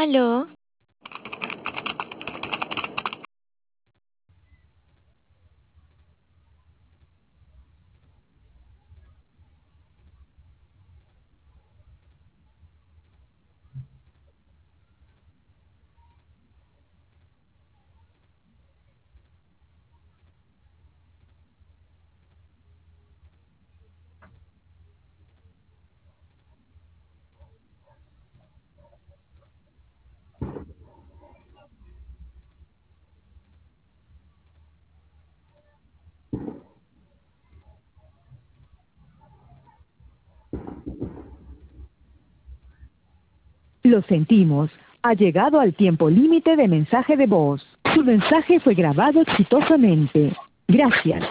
¿Aló? Lo sentimos. Ha llegado al tiempo límite de mensaje de voz. Su mensaje fue grabado exitosamente. Gracias.